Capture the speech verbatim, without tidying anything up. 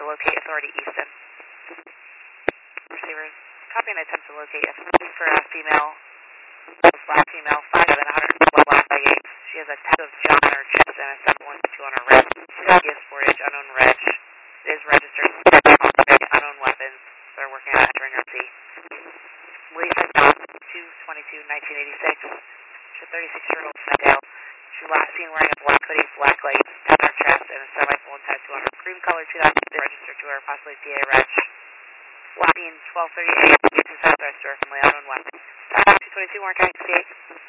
locate authority Easton. Receivers, copy and attempt to locate authority for a female, black female, five seven, one twelve black by eight. She has a tag of John on her chest and a seven one two on her wrist. Previous Portage, unknown reg. It is registered unknown weapons. They're working on entering her C. Lisa Scott, two twenty-two nineteen eighty-six. She's a thirty-six-year-old female. She last seen wearing a black hoodie, black lights, tag on her chest, and a semi-full tattoo on her. Cream color two thousand six registered to her, possibly P A reg. Last seen twelve thirty-eight. This is authorized to her family, unknown weapons. two twenty-two, Warren County sixty-eight.